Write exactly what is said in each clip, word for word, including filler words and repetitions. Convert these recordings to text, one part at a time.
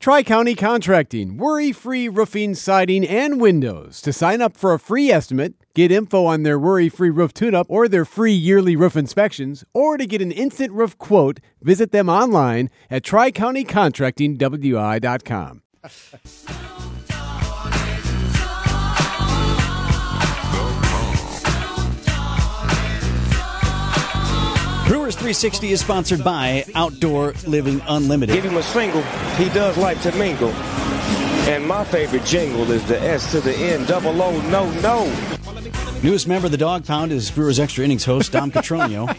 Tri-County Contracting, worry-free roofing, siding, and windows. To sign up for a free estimate, get info on their worry-free roof tune-up or their free yearly roof inspections, or to get an instant roof quote, visit them online at tri county contracting w i dot com. Brewers three sixty is sponsored by Outdoor Living Unlimited. Give him a single. He does like to mingle. And my favorite jingle is the S to the N, double O, no, no. Newest member of the Dog Pound is Brewers Extra Innings host Dom Catronio.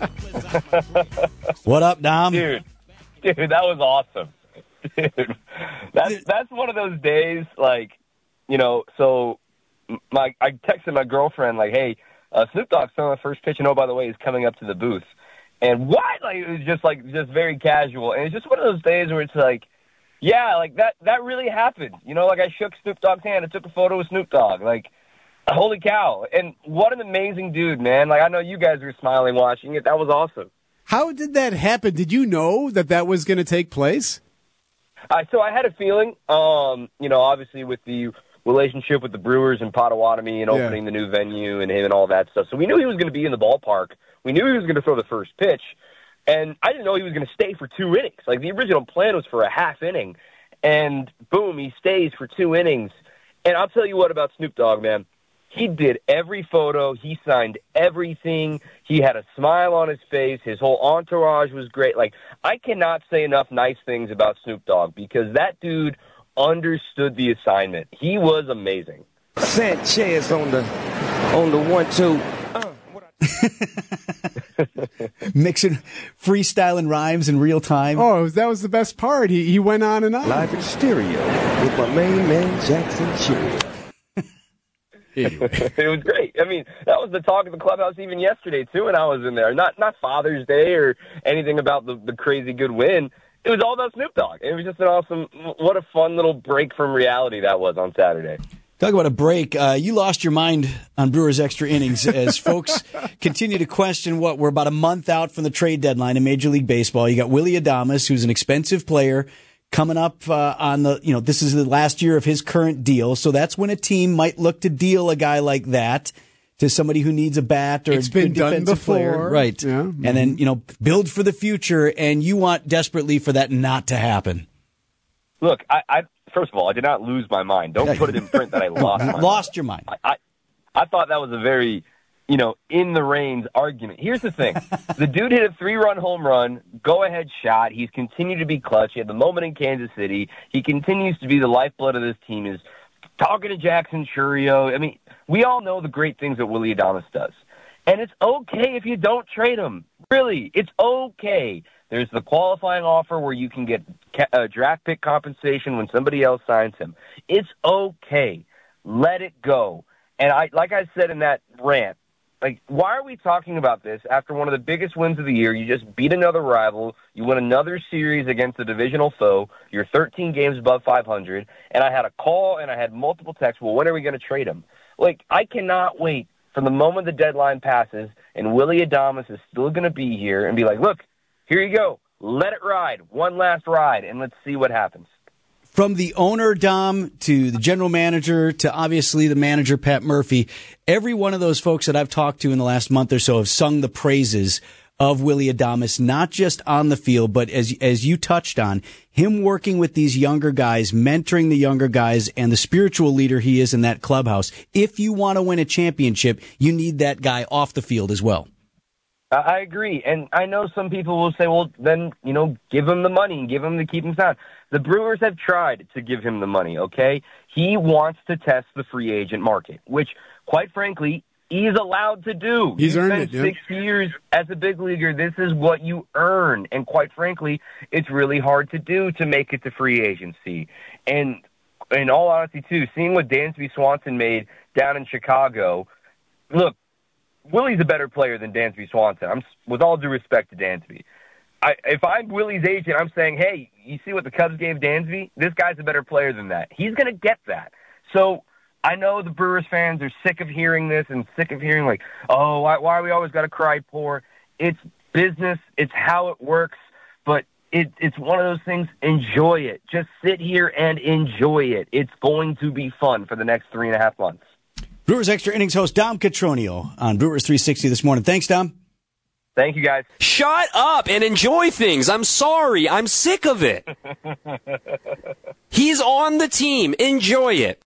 What up, Dom? Dude, dude, that was awesome. Dude, that's, that's one of those days, like, you know, so my I texted my girlfriend, like, hey, uh, Snoop Dogg's throwing the first pitch, and oh, by the way, he's coming up to the booth. And what? Like, it was just, like, just very casual. And it's just one of those days where it's like, yeah, like, that, that really happened. You know, like, I shook Snoop Dogg's hand. I took a photo with Snoop Dogg. Like, holy cow. And what an amazing dude, man. Like, I know you guys were smiling watching it. That was awesome. How did that happen? Did you know that that was going to take place? Uh, so I had a feeling, um, you know, obviously with the relationship with the Brewers and Potawatomi and opening yeah. the new venue and him and all that stuff. So we knew he was going to be in the ballpark. We knew he was going to throw the first pitch. And I didn't know he was going to stay for two innings. Like, the original plan was for a half inning. And, boom, he stays for two innings. And I'll tell you what about Snoop Dogg, man. He did every photo. He signed everything. He had a smile on his face. His whole entourage was great. Like, I cannot say enough nice things about Snoop Dogg because that dude understood the assignment. He was amazing. Sanchez on the on the one two. Uh, Mixing freestyle rhymes in real time. Oh, that was the best part. He he went on and on. Live in stereo with my main man Jackson Cherry. It was great. I mean, that was the talk of the clubhouse even yesterday, too, when I was in there. Not not Father's Day or anything about the, the crazy good win. It was all about Snoop Dogg. It was just an awesome, what a fun little break from reality that was on Saturday. Talk about a break. Uh, you lost your mind on Brewers Extra Innings as folks continue to question what we're about a month out from the trade deadline in Major League Baseball. You got Willy Adames, who's an expensive player, coming up uh, on the, you know, this is the last year of his current deal. So that's when a team might look to deal a guy like that to somebody who needs a bat or it's a been good defensive done before. player. Right. Yeah. Mm-hmm. And then, you know, build for the future, and you want desperately for that not to happen. Look, I, I first of all, I did not lose my mind. Don't put it in print that I lost my Lost mind. your mind. I, I, I thought that was a very, you know, in the reins argument. Here's the thing. The dude hit a three-run home run, go-ahead shot. He's continued to be clutch. He had the moment in Kansas City. He continues to be the lifeblood of this team. Is talking to Jackson Churio. I mean, we all know the great things that Willy Adames does. And it's okay if you don't trade him. Really, it's okay. There's the qualifying offer where you can get uh, draft pick compensation when somebody else signs him. It's okay. Let it go. And I, like I said in that rant, like, why are we talking about this after one of the biggest wins of the year? You just beat another rival. You win another series against a divisional foe. You're thirteen games above five hundred. And I had a call and I had multiple texts. Well, when are we going to trade him? Like, I cannot wait from the moment the deadline passes and Willy Adames is still going to be here and be like, look, here you go. Let it ride. One last ride, and let's see what happens. From the owner, Dom, to the general manager, to obviously the manager, Pat Murphy, every one of those folks that I've talked to in the last month or so have sung the praises of Willy Adames, not just on the field, but as as you touched on, him working with these younger guys, mentoring the younger guys, and the spiritual leader he is in that clubhouse. If you want to win a championship, you need that guy off the field as well. I agree, and I know some people will say, well, then, you know, give him the money and give him to keep him sound. The Brewers have tried to give him the money, okay? He wants to test the free agent market, which, quite frankly, he's allowed to do. He's you earned spent it, yeah. six years as a big leaguer. This is what you earn, and quite frankly, it's really hard to do to make it to free agency. And in all honesty, too, seeing what Dansby Swanson made down in Chicago, look, Willy's a better player than Dansby Swanson. I'm, with all due respect to Dansby. I, if I'm Willy's agent, I'm saying, hey, you see what the Cubs gave Dansby? This guy's a better player than that. He's going to get that. So I know the Brewers fans are sick of hearing this and sick of hearing, like, oh, why, why we always got to cry poor? It's business. It's how it works. But it, it's one of those things. Enjoy it. Just sit here and enjoy it. It's going to be fun for the next three and a half months. Brewers Extra Innings host Dom Catronio on Brewers three sixty this morning. Thanks, Dom. Thank you, guys. Shut up and enjoy things. I'm sorry. I'm sick of it. He's on the team. Enjoy it.